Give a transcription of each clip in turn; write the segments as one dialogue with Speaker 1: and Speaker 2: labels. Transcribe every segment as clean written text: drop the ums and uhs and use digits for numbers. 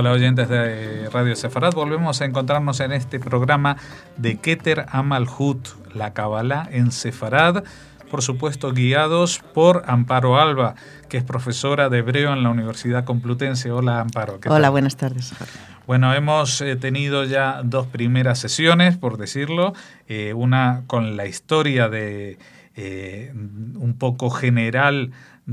Speaker 1: Hola oyentes de Radio Sefarad, volvemos a encontrarnos en este programa de Keter HaMalhut, la Kabbalah en Sefarad, por supuesto guiados por Amparo Alba, que es profesora de hebreo en la Universidad Complutense. Hola Amparo.
Speaker 2: ¿Qué tal? Hola, buenas tardes.
Speaker 1: Bueno, hemos tenido ya dos primeras sesiones, por decirlo, una con la historia de un poco general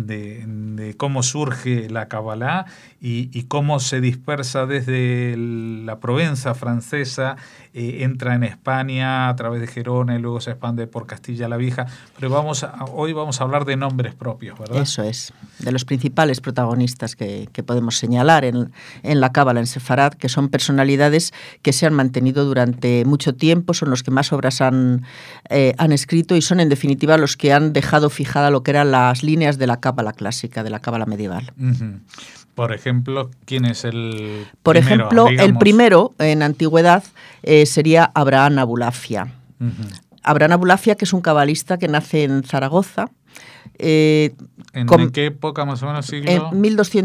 Speaker 1: de cómo surge la Kabbalah y cómo se dispersa desde la Provenza francesa, entra en España a través de Gerona y luego se expande por Castilla la Vieja. Pero hoy vamos a hablar de nombres propios, ¿verdad?
Speaker 2: Eso es, de los principales protagonistas que podemos señalar en la Kabbalah en Sefarad, que son personalidades que se han mantenido durante mucho tiempo, son los que más obras han escrito y son en definitiva los que han dejado fijada lo que eran las líneas de la Kabbalah clásica, de la Kabbalah medieval.
Speaker 1: Uh-huh. Por ejemplo, ¿quién es el
Speaker 2: Por
Speaker 1: primero,
Speaker 2: ejemplo,
Speaker 1: digamos?
Speaker 2: El primero en antigüedad sería Abraham Abulafia. Uh-huh. Abraham Abulafia, que es un cabalista que nace en Zaragoza.
Speaker 1: ¿En qué época más o menos siglo?
Speaker 2: En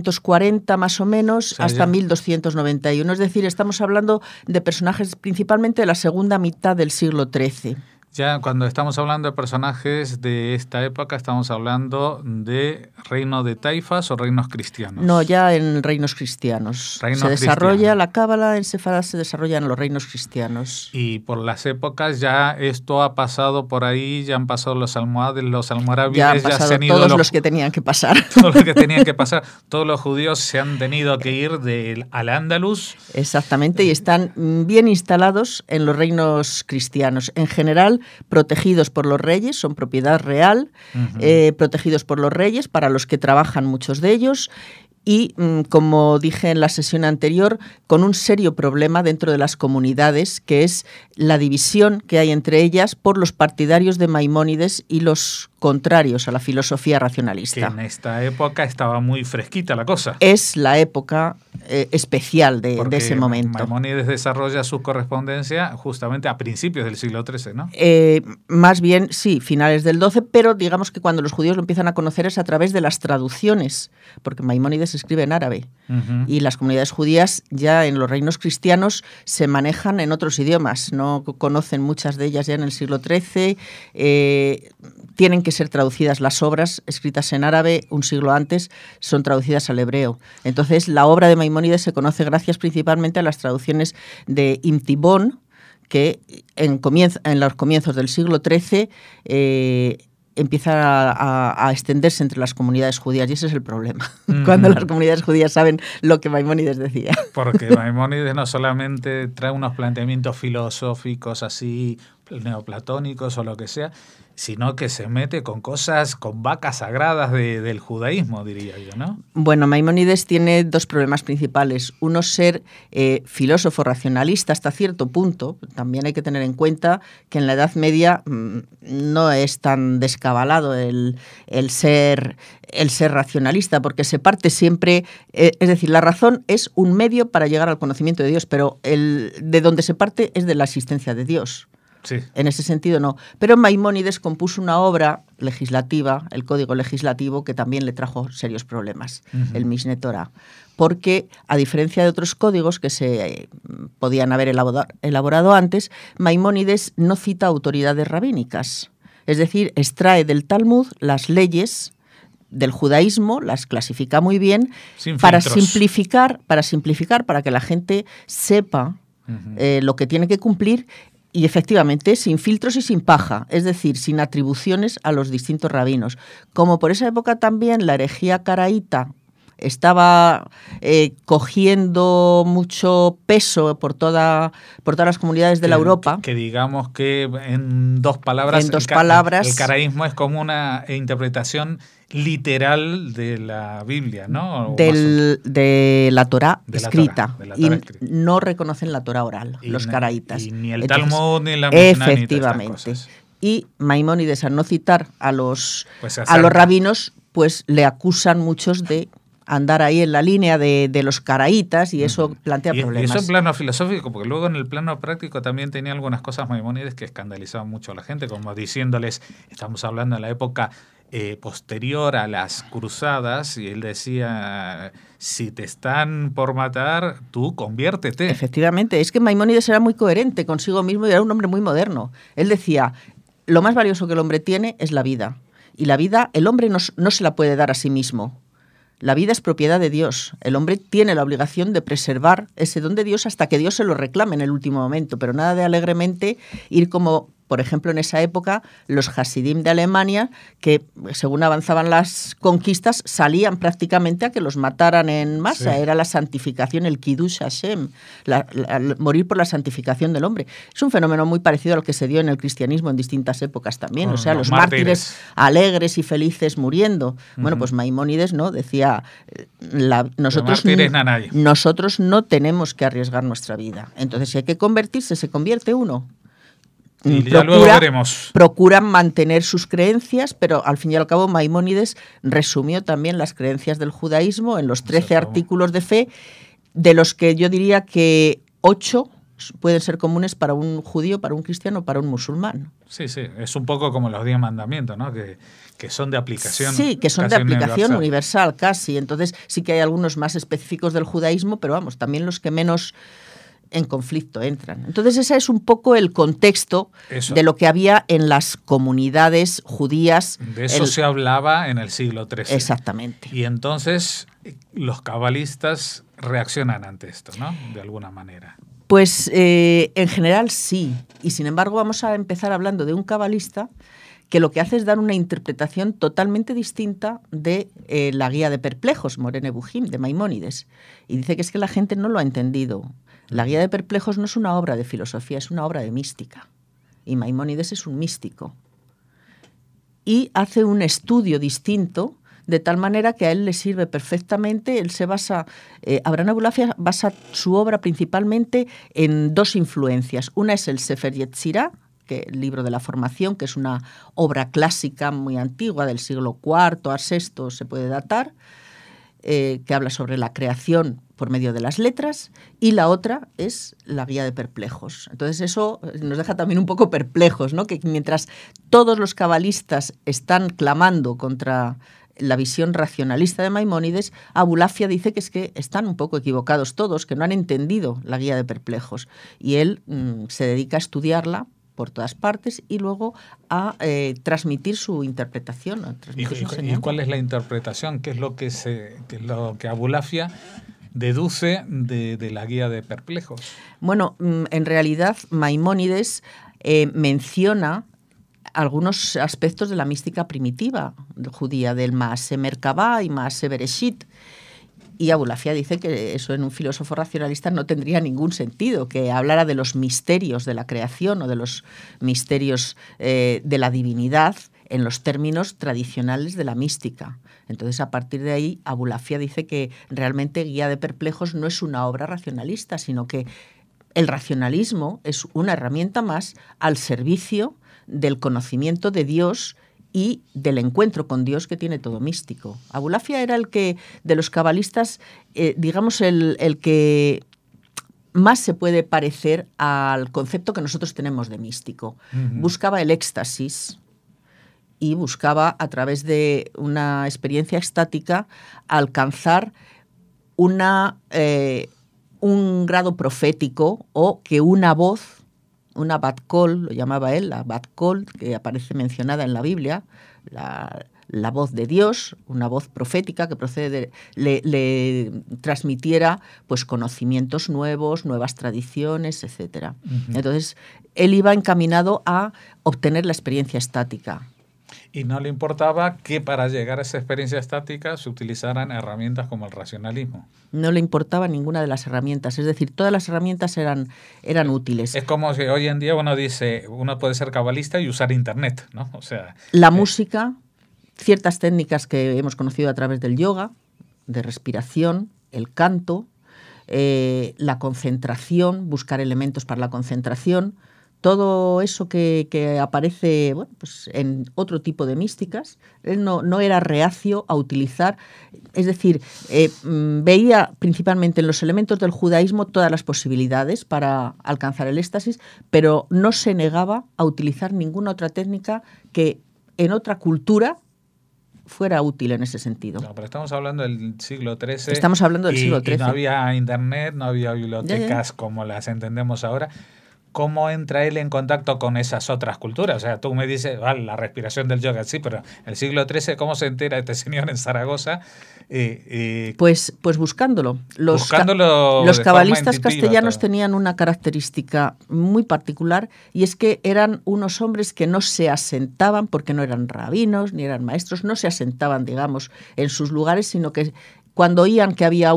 Speaker 2: 1240 más o menos, o sea, hasta 1291. Es decir, estamos hablando de personajes principalmente de la segunda mitad del siglo XIII.
Speaker 1: Ya cuando estamos hablando de personajes de esta época, ¿estamos hablando de reino de taifas o reinos cristianos?
Speaker 2: No, ya en reinos cristianos. Se desarrolla la Kabbalah en Sefarad, se desarrolla en los reinos cristianos.
Speaker 1: Y por las épocas ya esto ha pasado por ahí, ya han pasado los almohades, los almorávides,
Speaker 2: ya han pasado
Speaker 1: se han ido
Speaker 2: todos los que tenían que pasar.
Speaker 1: Todos los que tenían que pasar. Todos los judíos se han tenido que ir al Andalus.
Speaker 2: Exactamente, y están bien instalados en los reinos cristianos. En general, protegidos por los reyes, son propiedad real, protegidos por los reyes, para los que trabajan muchos de ellos, y, como dije en la sesión anterior, con un serio problema dentro de las comunidades, que es la división que hay entre ellas por los partidarios de Maimónides y los contrarios a la filosofía racionalista.
Speaker 1: Que en esta época estaba muy fresquita la cosa.
Speaker 2: Es la época especial de ese momento.
Speaker 1: Maimónides desarrolla su correspondencia justamente a principios del siglo XIII, ¿no?
Speaker 2: Más bien, sí, finales del XII, pero digamos que cuando los judíos lo empiezan a conocer es a través de las traducciones, porque Maimónides escribe en árabe, y las comunidades judías ya en los reinos cristianos se manejan en otros idiomas, no conocen muchas de ellas ya en el siglo XIII, tienen que ser traducidas las obras escritas en árabe un siglo antes, son traducidas al hebreo. Entonces, la obra de Maimónides se conoce gracias principalmente a las traducciones de Ibn Tibbon, que en los comienzos del siglo XIII empieza a extenderse entre las comunidades judías, y ese es el problema, cuando las comunidades judías saben lo que Maimónides decía.
Speaker 1: Porque Maimónides no solamente trae unos planteamientos filosóficos así, neoplatónicos o lo que sea, sino que se mete con cosas, con vacas sagradas del judaísmo, diría yo, ¿no?
Speaker 2: Bueno, Maimónides tiene dos problemas principales. Uno, ser filósofo racionalista hasta cierto punto. También hay que tener en cuenta que en la Edad Media no es tan descabalado el ser racionalista, porque se parte siempre, es decir, la razón es un medio para llegar al conocimiento de Dios, pero de donde se parte es de la existencia de Dios.
Speaker 1: Sí.
Speaker 2: En ese sentido no. Pero Maimónides compuso una obra legislativa, el Código Legislativo, que también le trajo serios problemas, el Mishneh Torah, porque a diferencia de otros códigos que se podían haber elaborado antes, Maimónides no cita autoridades rabínicas. Es decir, extrae del Talmud las leyes del judaísmo, las clasifica muy bien para simplificar, para que la gente sepa lo que tiene que cumplir. Y efectivamente, sin filtros y sin paja, es decir, sin atribuciones a los distintos rabinos. Como por esa época también la herejía caraíta estaba cogiendo mucho peso por todas las comunidades de la Europa.
Speaker 1: Que digamos que en dos palabras, el caraísmo es como una interpretación literal de la Biblia, ¿no?
Speaker 2: De la Torá escrita. Y no reconocen la Torá oral, los caraítas.
Speaker 1: Y ni el Talmud ni la Mishnah.
Speaker 2: Efectivamente. Y Maimónides, al no citar a los rabinos, pues le acusan muchos de andar ahí en la línea de los caraítas, y eso plantea problemas.
Speaker 1: Y eso en plano filosófico, porque luego en el plano práctico también tenía algunas cosas Maimónides que escandalizaban mucho a la gente, como diciéndoles, estamos hablando de la época posterior a las cruzadas, y él decía, si te están por matar, tú conviértete.
Speaker 2: Efectivamente, es que Maimónides era muy coherente consigo mismo y era un hombre muy moderno. Él decía, lo más valioso que el hombre tiene es la vida. Y la vida, el hombre no se la puede dar a sí mismo. La vida es propiedad de Dios. El hombre tiene la obligación de preservar ese don de Dios hasta que Dios se lo reclame en el último momento, pero nada de alegremente ir como, por ejemplo, en esa época, los Hasidim de Alemania, que según avanzaban las conquistas, salían prácticamente a que los mataran en masa. Sí. Era la santificación, el Kiddush Hashem, morir por la santificación del hombre. Es un fenómeno muy parecido al que se dio en el cristianismo en distintas épocas también. O sea, los mártires alegres y felices muriendo. Bueno, pues Maimónides no decía, nosotros no tenemos que arriesgar nuestra vida. Entonces, si hay que convertirse, se convierte uno.
Speaker 1: Y ya luego veremos.
Speaker 2: Procuran mantener sus creencias, pero al fin y al cabo Maimónides resumió también las creencias del judaísmo en los 13 artículos de fe, de los que yo diría que 8 pueden ser comunes para un judío, para un cristiano, para un musulmán.
Speaker 1: Sí, sí, es un poco como los 10 mandamientos, ¿no? Que son de aplicación.
Speaker 2: Sí, que son de aplicación universal casi. Entonces sí que hay algunos más específicos del judaísmo, pero vamos, también los que menos en conflicto entran. Entonces ese es un poco el contexto de lo que había en las comunidades judías.
Speaker 1: De eso se hablaba en el siglo XIII.
Speaker 2: Exactamente.
Speaker 1: Y entonces los cabalistas reaccionan ante esto, ¿no? De alguna manera.
Speaker 2: Pues en general sí. Y sin embargo vamos a empezar hablando de un cabalista que lo que hace es dar una interpretación totalmente distinta de la Guía de Perplejos, Moreh Nevuchim, de Maimónides. Y dice que es que la gente no lo ha entendido. La Guía de Perplejos no es una obra de filosofía, es una obra de mística. Y Maimónides es un místico. Y hace un estudio distinto, de tal manera que a él le sirve perfectamente. Él se basa, Abraham Abulafia basa su obra principalmente en dos influencias. Una es el Sefer Yetzirah, que el libro de la formación, que es una obra clásica muy antigua, del siglo IV a VI se puede datar, que habla sobre la creación por medio de las letras, y la otra es la Guía de Perplejos. Entonces eso nos deja también un poco perplejos, ¿no? Que mientras todos los cabalistas están clamando contra la visión racionalista de Maimónides, Abulafia dice que es que están un poco equivocados todos, que no han entendido la Guía de Perplejos, y él se dedica a estudiarla por todas partes y luego a transmitir su interpretación.
Speaker 1: ¿Y cuál es la interpretación? ¿Qué es lo que Abulafia deduce de la Guía de Perplejos?
Speaker 2: Bueno, en realidad Maimónides menciona algunos aspectos de la mística primitiva judía, del Maaseh Merkabah y Maaseh Bereshit. Y Abulafia dice que eso en un filósofo racionalista no tendría ningún sentido, que hablara de los misterios de la creación o de los misterios de la divinidad en los términos tradicionales de la mística. Entonces, a partir de ahí, Abulafia dice que realmente Guía de Perplejos no es una obra racionalista, sino que el racionalismo es una herramienta más al servicio del conocimiento de Dios y del encuentro con Dios que tiene todo místico. Abulafia era el que, de los cabalistas, digamos, el que más se puede parecer al concepto que nosotros tenemos de místico. Uh-huh. Buscaba el éxtasis y buscaba, a través de una experiencia extática, alcanzar un grado profético, o que una voz, una bat kol, lo llamaba él, la bat kol, que aparece mencionada en la Biblia, la voz de Dios, una voz profética que procede le transmitiera pues conocimientos nuevos, nuevas tradiciones, etc. Uh-huh. Entonces, él iba encaminado a obtener la experiencia estática.
Speaker 1: Y no le importaba que para llegar a esa experiencia estática se utilizaran herramientas como el racionalismo.
Speaker 2: No le importaba ninguna de las herramientas, es decir, todas las herramientas eran útiles.
Speaker 1: Es como si hoy en día uno dice, uno puede ser cabalista y usar internet, ¿no? O sea,
Speaker 2: la música, ciertas técnicas que hemos conocido a través del yoga, de respiración, el canto, la concentración, buscar elementos para la concentración. Todo eso que aparece, bueno, pues en otro tipo de místicas, él no era reacio a utilizar, es decir, veía principalmente en los elementos del judaísmo todas las posibilidades para alcanzar el éxtasis, pero no se negaba a utilizar ninguna otra técnica que en otra cultura fuera útil en ese sentido.
Speaker 1: No, pero estamos hablando del siglo XIII.
Speaker 2: Estamos hablando del siglo XIII.
Speaker 1: Y no había internet, no había bibliotecas como las entendemos ahora. ¿Cómo entra él en contacto con esas otras culturas? O sea, tú me dices, vale, la respiración del yoga, sí, pero el siglo XIII, ¿cómo se entera este señor en Zaragoza?
Speaker 2: Pues buscándolo. Los cabalistas castellanos tenían una característica muy particular, y es que eran unos hombres que no se asentaban, porque no eran rabinos ni eran maestros, no se asentaban, digamos, en sus lugares, sino que cuando oían que había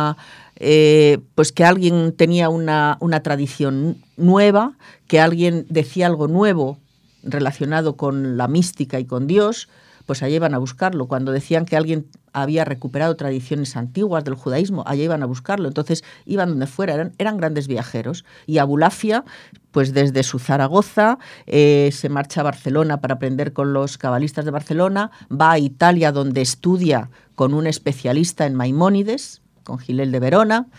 Speaker 2: pues que alguien tenía una tradición nueva, que alguien decía algo nuevo relacionado con la mística y con Dios, pues allá iban a buscarlo. Cuando decían que alguien había recuperado tradiciones antiguas del judaísmo, allá iban a buscarlo. Entonces iban donde fuera, eran grandes viajeros. Y Abulafia, pues desde su Zaragoza, se marcha a Barcelona para aprender con los cabalistas de Barcelona, va a Italia, donde estudia con un especialista en Maimónides, con Gilel de Verona,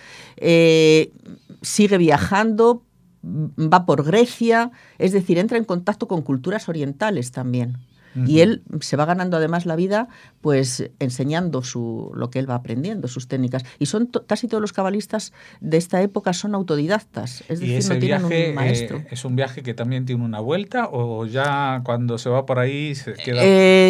Speaker 2: sigue viajando, va por Grecia, es decir, entra en contacto con culturas orientales también. Y él se va ganando además la vida pues enseñando lo que él va aprendiendo, sus técnicas. Y casi todos los cabalistas de esta época son autodidactas, es decir, no tienen un maestro.
Speaker 1: ¿Es un viaje que también tiene una vuelta o ya cuando se va por ahí se queda...?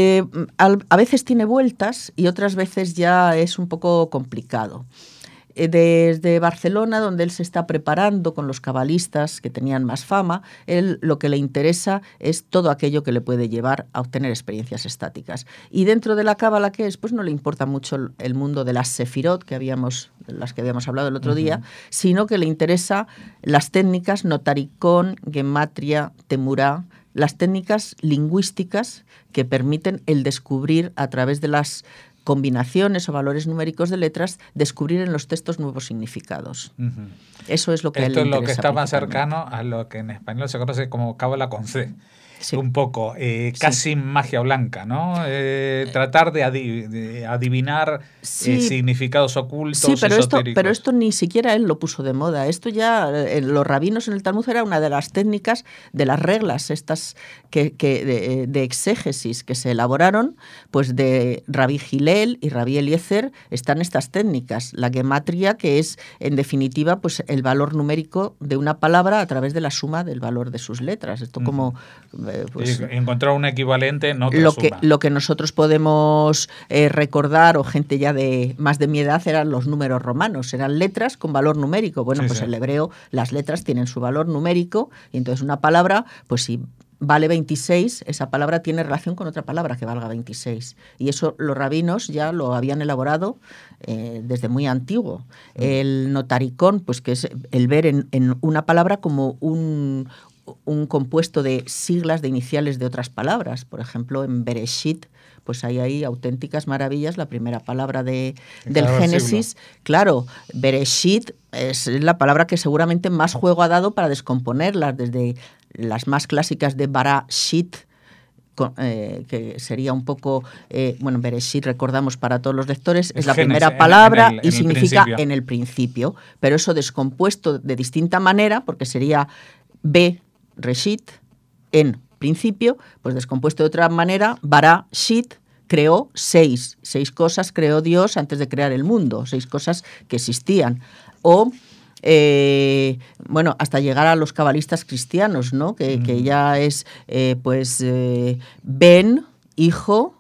Speaker 2: A veces tiene vueltas y otras veces ya es un poco complicado. Desde Barcelona, donde él se está preparando con los cabalistas que tenían más fama, él lo que le interesa es todo aquello que le puede llevar a obtener experiencias estáticas. Y dentro de la cábala, ¿qué es? Pues no le importa mucho el mundo de las sefirot, de las que habíamos hablado el otro día, sino que le interesa las técnicas notaricón, gematria, temurá, las técnicas lingüísticas que permiten el descubrir a través de las combinaciones o valores numéricos de letras, descubrir en los textos nuevos significados. Eso es lo que a él le interesa.
Speaker 1: Esto es lo que está más cercano a lo que en español se conoce como cábala con C. Sí. Un poco, casi magia blanca, ¿no? Tratar de adivinar significados ocultos, esotéricos.
Speaker 2: Pero esto ni siquiera él lo puso de moda. Esto ya, los rabinos en el Talmud era una de las técnicas, de las reglas estas de exégesis que se elaboraron, pues de Rabí Gilel y Rabí Eliezer están estas técnicas. La gematria, que es, en definitiva, pues el valor numérico de una palabra a través de la suma del valor de sus letras. Esto como...
Speaker 1: Pues, encontrar un equivalente en otra suma.
Speaker 2: Lo que nosotros podemos recordar, o gente ya de más de mi edad, eran los números romanos, eran letras con valor numérico. Bueno, pues el hebreo, las letras tienen su valor numérico, y entonces una palabra, pues si vale 26, esa palabra tiene relación con otra palabra que valga 26. Y eso los rabinos ya lo habían elaborado desde muy antiguo. El notaricón, pues que es el ver en una palabra como un compuesto de siglas, de iniciales de otras palabras. Por ejemplo, en Bereshit, pues hay ahí auténticas maravillas. La primera palabra del Génesis, claro, Bereshit es la palabra que seguramente más juego ha dado para descomponerlas, desde las más clásicas de Barashit, que sería un poco, Bereshit, recordamos para todos los lectores, es la primera palabra y significa en el principio, pero eso descompuesto de distinta manera, porque sería B, Reshit, en principio, pues descompuesto de otra manera, Bara Shit, creó seis cosas, creó Dios antes de crear el mundo, 6 cosas que existían. O, hasta llegar a los cabalistas cristianos, ¿no? Que ya es, Ben, hijo,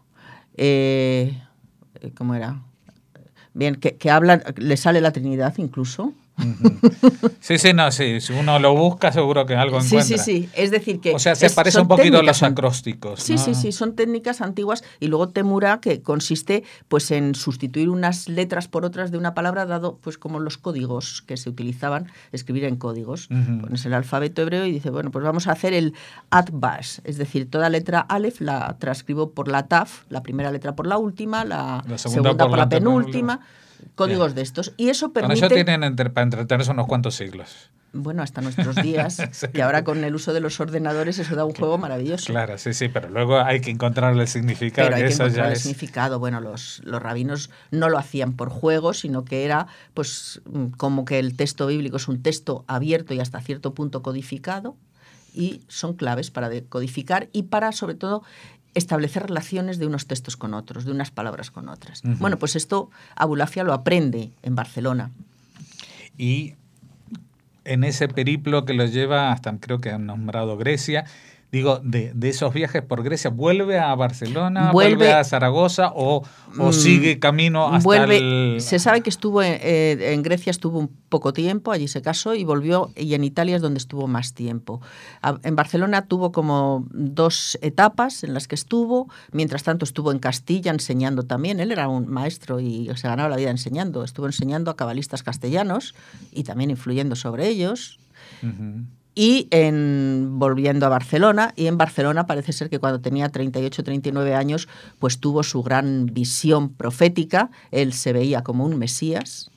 Speaker 2: ¿cómo era? Bien, que hablan, le sale la Trinidad incluso.
Speaker 1: Sí, si uno lo busca seguro que algo encuentra.
Speaker 2: Sí, es decir que...
Speaker 1: O sea, se parece un poquito a los acrósticos,
Speaker 2: Sí,
Speaker 1: ¿no?
Speaker 2: sí, son técnicas antiguas. Y luego temurá, que consiste pues en sustituir unas letras por otras de una palabra, dado pues como los códigos que se utilizaban, escribir en códigos. Pones el alfabeto hebreo y dice, bueno, pues vamos a hacer el atbash, es decir, toda letra Aleph la transcribo por la Taf, la primera letra por la última, la segunda por la penúltima. Códigos de estos. Y eso permite...
Speaker 1: Con eso tienen para entretenerse unos cuantos siglos.
Speaker 2: Bueno, hasta nuestros días, que ahora con el uso de los ordenadores eso da un juego maravilloso.
Speaker 1: Claro, sí, pero luego hay que encontrarle el significado.
Speaker 2: Pero hay que encontrarle el significado. Bueno, los rabinos no lo hacían por juego, sino que era pues como que el texto bíblico es un texto abierto y hasta cierto punto codificado, y son claves para decodificar y para, sobre todo, establecer relaciones de unos textos con otros, de unas palabras con otras. Bueno, pues esto Abulafia lo aprende en Barcelona.
Speaker 1: Y en ese periplo que lo lleva hasta, creo que han nombrado Grecia, digo, de esos viajes por Grecia, ¿vuelve a Barcelona, vuelve a Zaragoza o sigue camino hasta
Speaker 2: Se sabe que estuvo en Grecia, estuvo un poco tiempo, allí se casó y volvió, y en Italia es donde estuvo más tiempo. En Barcelona tuvo como 2 etapas en las que estuvo, mientras tanto estuvo en Castilla enseñando también, él era un maestro y se ganaba la vida enseñando, estuvo enseñando a cabalistas castellanos y también influyendo sobre ellos. Y volviendo a Barcelona, y en Barcelona parece ser que cuando tenía 38, 39 años, pues tuvo su gran visión profética, él se veía como un Mesías,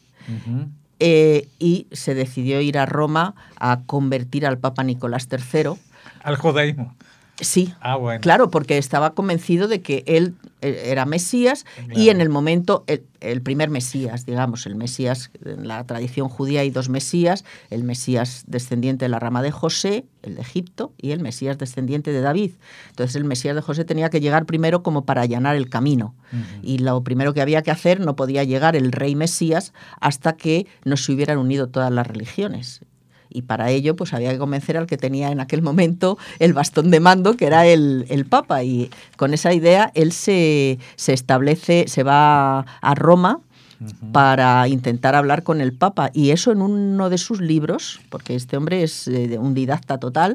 Speaker 2: y se decidió ir a Roma a convertir al Papa Nicolás III.
Speaker 1: Al judaísmo.
Speaker 2: Sí,
Speaker 1: bueno.
Speaker 2: Claro, porque estaba convencido de que él era Mesías, claro. Y en el momento, el primer Mesías, digamos, el Mesías, en la tradición judía hay 2 Mesías, el Mesías descendiente de la rama de José, el de Egipto, y el Mesías descendiente de David. Entonces el Mesías de José tenía que llegar primero como para allanar el camino. Y lo primero que había que hacer, no podía llegar el rey Mesías hasta que no se hubieran unido todas las religiones. Y para ello pues había que convencer al que tenía en aquel momento el bastón de mando, que era el Papa. Y con esa idea él se establece, se va a Roma para intentar hablar con el Papa. Y eso en uno de sus libros, porque este hombre es un didacta total,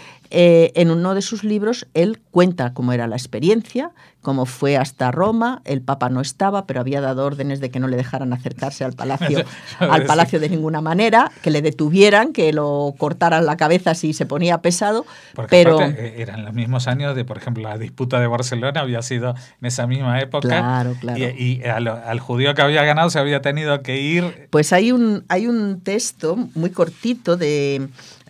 Speaker 2: en uno de sus libros él cuenta cómo era la experiencia, cómo fue hasta Roma, el Papa no estaba, pero había dado órdenes de que no le dejaran acercarse al palacio de ninguna manera, que le detuvieran, que lo cortaran la cabeza si se ponía pesado.
Speaker 1: Porque
Speaker 2: pero
Speaker 1: eran los mismos años de, por ejemplo, la disputa de Barcelona había sido en esa misma época.
Speaker 2: Claro.
Speaker 1: Y al judío que había ganado se había tenido que ir.
Speaker 2: Pues hay un texto muy cortito de...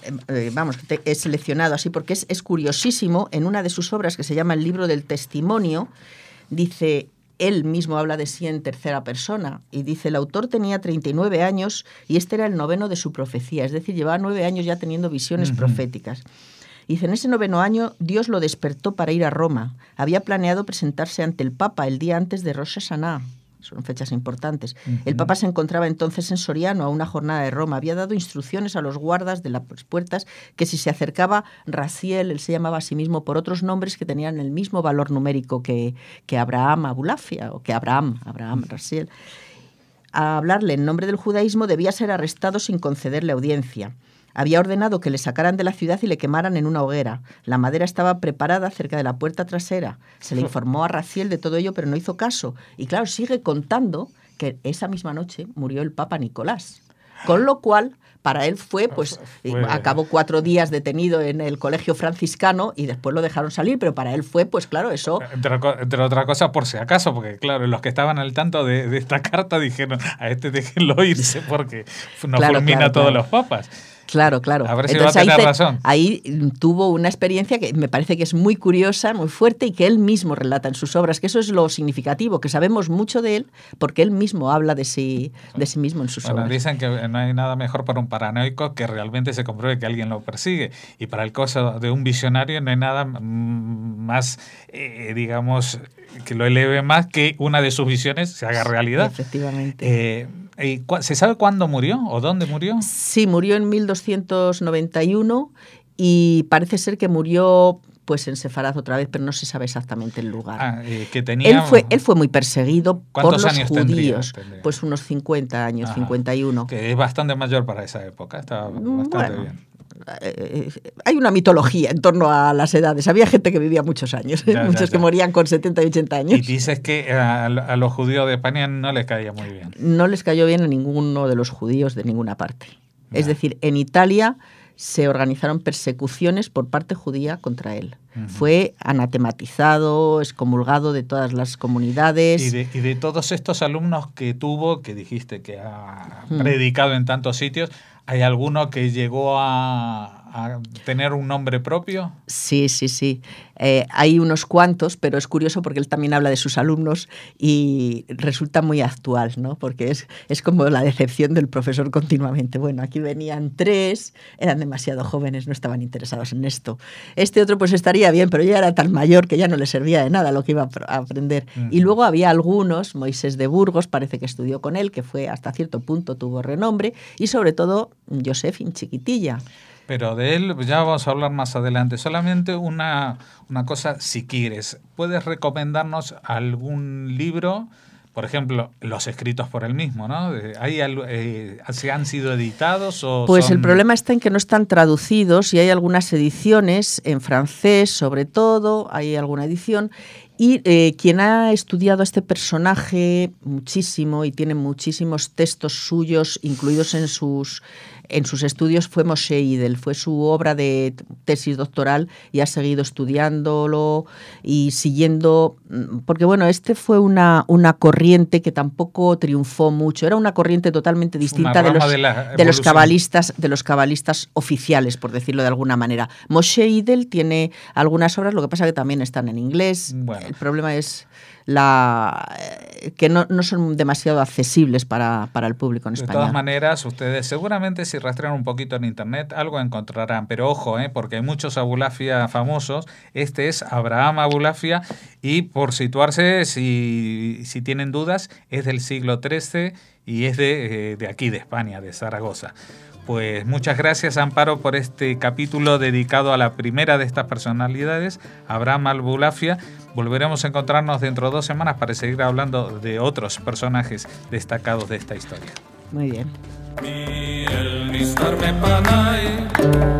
Speaker 2: que he seleccionado así porque es curiosísimo. En una de sus obras que se llama El libro del testimonio, dice, él mismo habla de sí en tercera persona y dice, el autor tenía 39 años y este era el 9º de su profecía, es decir, llevaba 9 años ya teniendo visiones proféticas. Dice, en ese 9º año Dios lo despertó para ir a Roma. Había planeado presentarse ante el Papa el día antes de Rosh Hashanah. Son fechas importantes. El Papa se encontraba entonces en Soriano a una jornada de Roma. Había dado instrucciones a los guardas de las puertas que si se acercaba Raziel, él se llamaba a sí mismo por otros nombres que tenían el mismo valor numérico que Abraham Abulafia o que Abraham Raziel, a hablarle en nombre del judaísmo debía ser arrestado sin concederle audiencia. Había ordenado que le sacaran de la ciudad y le quemaran en una hoguera. La madera estaba preparada cerca de la puerta trasera. Se le informó a Raziel de todo ello, pero no hizo caso. Y claro, sigue contando que esa misma noche murió el Papa Nicolás. Con lo cual, para él acabó 4 días detenido en el colegio franciscano y después lo dejaron salir, pero para él fue, pues claro, eso...
Speaker 1: Entre otra cosa, por si acaso, porque claro, los que estaban al tanto de esta carta dijeron, a este déjenlo irse porque no fulmina a todos los papas.
Speaker 2: Claro.
Speaker 1: A ver si entonces, va a tener razón.
Speaker 2: Ahí tuvo una experiencia que me parece que es muy curiosa, muy fuerte y que él mismo relata en sus obras, que eso es lo significativo, que sabemos mucho de él porque él mismo habla de sí mismo en sus obras.
Speaker 1: Dicen que no hay nada mejor para un paranoico que realmente se compruebe que alguien lo persigue. Y para el caso de un visionario no hay nada más, digamos, que lo eleve más que una de sus visiones se haga realidad.
Speaker 2: Efectivamente.
Speaker 1: ¿Se sabe cuándo murió o dónde murió?
Speaker 2: Sí, murió en 1291 y parece ser que murió pues en Sefaraz otra vez, pero no se sabe exactamente el lugar.
Speaker 1: Que tenía...
Speaker 2: Él fue muy perseguido por los judíos.
Speaker 1: Tendría?
Speaker 2: Pues unos 50 años, 51.
Speaker 1: Que es bastante mayor para esa época, está bastante bien.
Speaker 2: Hay una mitología en torno a las edades. Había gente que vivía muchos años, muchos que morían con 70 y 80 años.
Speaker 1: Y dices que a los judíos de España no les caía muy bien.
Speaker 2: No les cayó bien a ninguno de los judíos de ninguna parte. Es decir, en Italia se organizaron persecuciones por parte judía contra él. Fue anatematizado, excomulgado de todas las comunidades.
Speaker 1: Y de todos estos alumnos que tuvo, que dijiste que ha predicado en tantos sitios, ¿hay alguno que llegó a a tener un nombre propio?
Speaker 2: Sí. Hay unos cuantos, pero es curioso porque él también habla de sus alumnos y resulta muy actual, ¿no? Porque es como la decepción del profesor continuamente. Bueno, aquí venían 3, eran demasiado jóvenes, no estaban interesados en esto. Este otro pues estaría bien, pero ya era tan mayor que ya no le servía de nada lo que iba a aprender. Y luego había algunos, Moisés de Burgos, parece que estudió con él, que fue hasta cierto punto, tuvo renombre, y sobre todo Josefin Chiquitilla.
Speaker 1: Pero de él ya vamos a hablar más adelante. Solamente una cosa, si quieres, ¿puedes recomendarnos algún libro? Por ejemplo, los escritos por él mismo, ¿no? ¿Se han sido editados o
Speaker 2: Pues
Speaker 1: son...
Speaker 2: el problema está en que no están traducidos y hay algunas ediciones en francés, sobre todo, hay alguna edición. Y quien ha estudiado a este personaje muchísimo y tiene muchísimos textos suyos incluidos en sus estudios fue Moshe Idel, fue su obra de tesis doctoral y ha seguido estudiándolo y siguiendo, porque bueno, este fue una corriente que tampoco triunfó mucho, era una corriente totalmente distinta de los cabalistas oficiales, por decirlo de alguna manera. Moshe Idel tiene algunas obras, lo que pasa que también están en inglés. Bueno. El problema es que no son demasiado accesibles para el público en español.
Speaker 1: De todas maneras, ustedes seguramente si rastrean un poquito en internet algo encontrarán, pero ojo, porque hay muchos Abulafia famosos. Este es Abraham Abulafia y por situarse, si tienen dudas, es del siglo XIII y es de aquí, de España, de Zaragoza. Pues muchas gracias, Amparo, por este capítulo dedicado a la primera de estas personalidades, Abraham Abulafia. Volveremos a encontrarnos dentro de 2 semanas para seguir hablando de otros personajes destacados de esta historia.
Speaker 2: Muy bien.